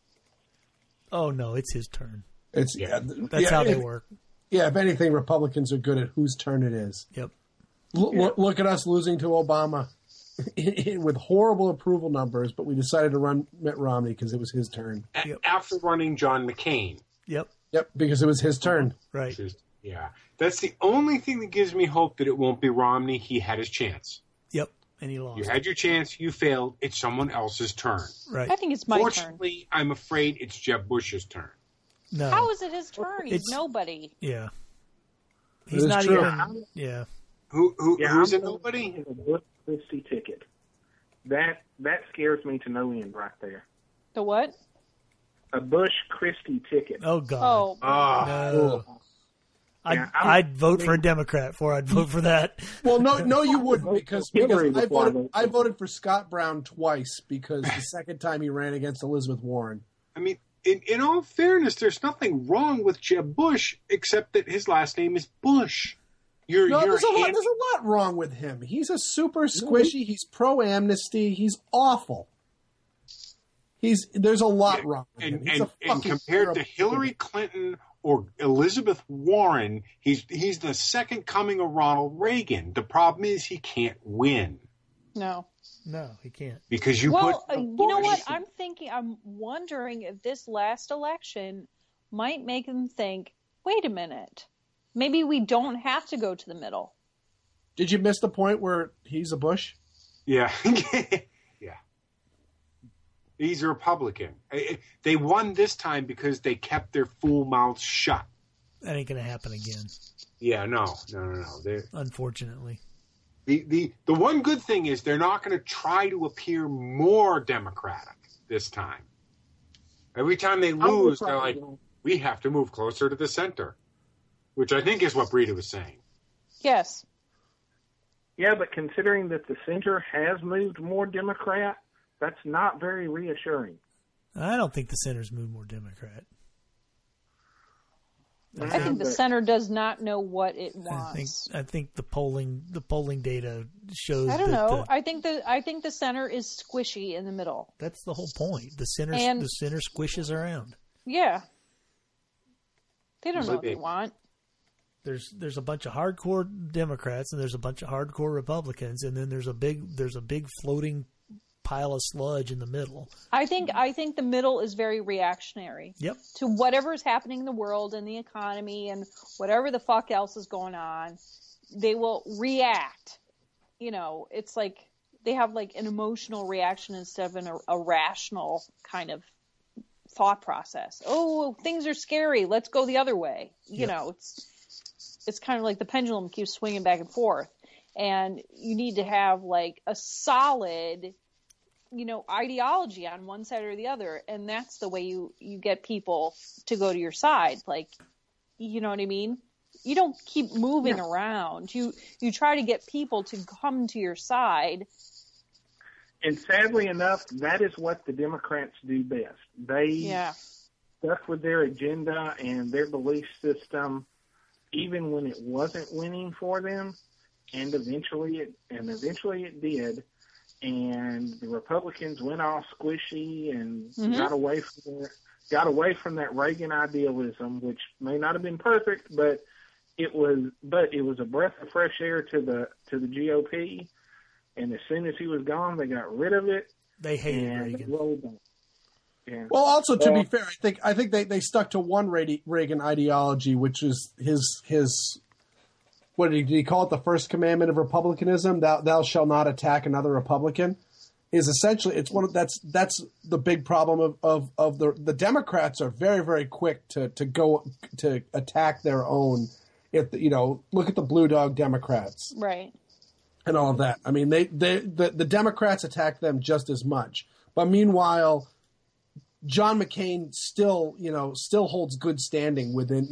Oh no, it's his turn. That's how they work. Yeah, if anything, Republicans are good at whose turn it is. Yep. Look at us losing to Obama with horrible approval numbers, but we decided to run Mitt Romney because it was his turn. After running John McCain. Yep, because it was his turn. Right. Yeah. That's the only thing that gives me hope that it won't be Romney. He had his chance. Yep, and he lost. You had your chance. You failed. It's someone else's turn. Right. I think it's my turn. Fortunately, I'm afraid it's Jeb Bush's turn. No. How is it his turn? He's nobody. Yeah. He's not true. even. Yeah. Who's a nobody? A Bush Christie ticket. That scares me to no end right there. The what? A Bush Christie ticket. Oh God. Oh. No. I'd vote for a Democrat before I'd vote for that. Well, no, you wouldn't because I voted for Scott Brown twice because the second time he ran against Elizabeth Warren. I mean, in all fairness, there's nothing wrong with Jeb Bush except that his last name is Bush. There's a lot wrong with him. He's a super squishy. He's pro-amnesty. He's awful. There's a lot wrong with him. And compared to Hillary Clinton or Elizabeth Warren, he's the second coming of Ronald Reagan. The problem is he can't win. No, he can't. Because you know what? I'm wondering if this last election might make them think, wait a minute, maybe we don't have to go to the middle. Did you miss the point where he's a Bush? Yeah. Yeah. He's a Republican. They won this time because they kept their fool mouths shut. That ain't going to happen again. Yeah, no. Unfortunately. The one good thing is they're not going to try to appear more Democratic this time. Every time they lose, they're like, we have to move closer to the center, which I think is what Brita was saying. Yes. Yeah, but considering that the center has moved more Democrat, that's not very reassuring. I don't think the center's moved more Democrat. I think the center does not know what it wants. I think the polling data shows. I don't know. I think the center is squishy in the middle. That's the whole point. The center squishes around. Yeah. They don't know what they want. There's a bunch of hardcore Democrats and there's a bunch of hardcore Republicans, and then there's a big floating pile of sludge in the middle. I think the middle is very reactionary. Yep. To whatever is happening in the world and the economy and whatever the fuck else is going on, they will react. You know, it's like they have like an emotional reaction instead of a rational kind of thought process. Oh, things are scary. Let's go the other way. You know, it's kind of like the pendulum keeps swinging back and forth, and you need to have like a solid, you know, ideology on one side or the other, and that's the way you get people to go to your side. Like, you know what I mean? You don't keep moving around. You try to get people to come to your side. And sadly enough, that is what the Democrats do best. They stuck with their agenda and their belief system, even when it wasn't winning for them, and eventually it did. And the Republicans went all squishy and got away from that Reagan idealism, which may not have been perfect, but it was a breath of fresh air to the GOP. And as soon as he was gone, they got rid of it. They hated Reagan. Yeah. Well, also to be fair, I think they stuck to one Reagan ideology, which is his what did he call it? The first commandment of republicanism: "Thou shalt not attack another Republican." Is essentially that's the big problem of the Democrats are very, very quick to go to attack their own. If look at the Blue Dog Democrats, right, and all of that. I mean, the Democrats attack them just as much, but meanwhile, John McCain still holds good standing within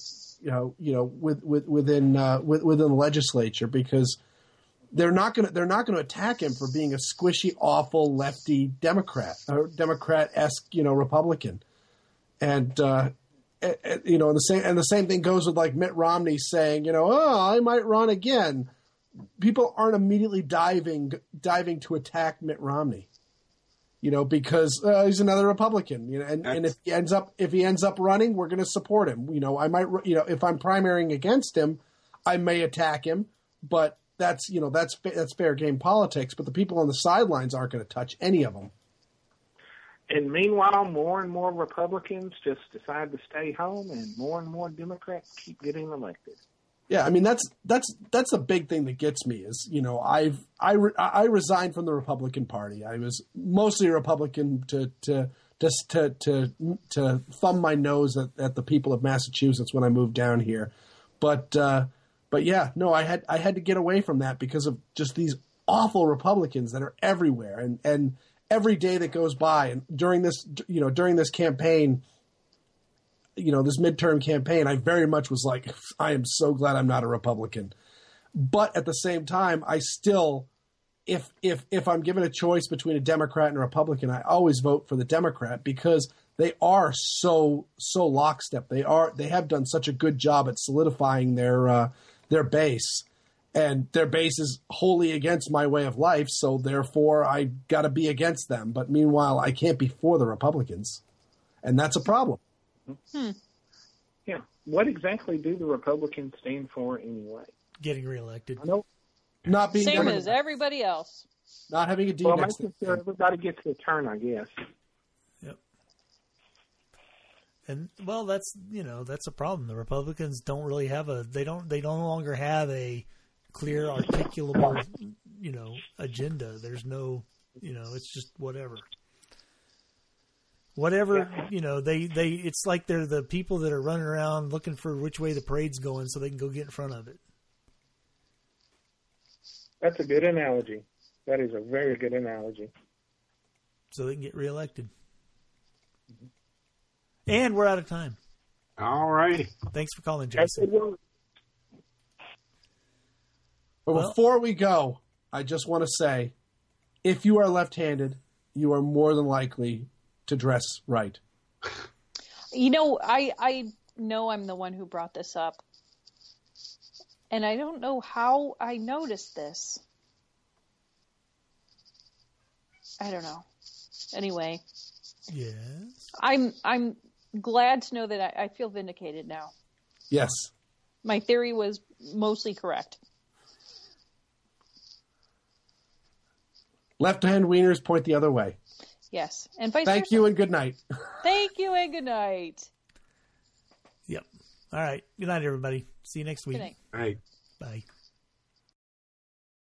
within the legislature, because they're not going to attack him for being a squishy, awful lefty Democrat or Democrat-esque Republican, and the same thing goes with like Mitt Romney saying I might run again. People aren't immediately diving to attack Mitt Romney. Because he's another Republican, and if he ends up running, we're going to support him. I might, if I'm primarying against him, I may attack him, but that's fair game politics. But the people on the sidelines aren't going to touch any of them. And meanwhile, more and more Republicans just decide to stay home, and more Democrats keep getting elected. Yeah, I mean that's the big thing that gets me is I resigned from the Republican Party. I was mostly a Republican to thumb my nose at the people of Massachusetts when I moved down here, but yeah, no, I had to get away from that because of just these awful Republicans that are everywhere, and every day that goes by, and during this campaign. This midterm campaign, I very much was like, I am so glad I'm not a Republican. But at the same time, I still, if I'm given a choice between a Democrat and a Republican, I always vote for the Democrat because they are so lockstep. They have done such a good job at solidifying their base, and their base is wholly against my way of life. So therefore, I got to be against them. But meanwhile, I can't be for the Republicans, and that's a problem. Yeah. What exactly do the Republicans stand for anyway? Getting reelected. Not being same as everybody else. Not having a D well, next to sure everybody gets their turn, I guess. Yep. And well, that's a problem. The Republicans don't really have they no longer have a clear, articulable agenda. There's no it's just whatever. Whatever, it's like they're the people that are running around looking for which way the parade's going so they can go get in front of it. That's a good analogy. That is a very good analogy. So they can get reelected. Mm-hmm. And we're out of time. All right. Thanks for calling, Jason. But before we go, I just want to say, if you are left-handed, you are more than likely to dress right. I know I'm the one who brought this up. And I don't know how I noticed this. I don't know. Anyway. Yes. I'm glad to know that I feel vindicated now. Yes. My theory was mostly correct. Left-hand wieners point the other way. Yes. And vice Thank versa. you and good night. Thank you and good night. Yep. All right. Good night, everybody. See you next week. Good night. Right. Bye.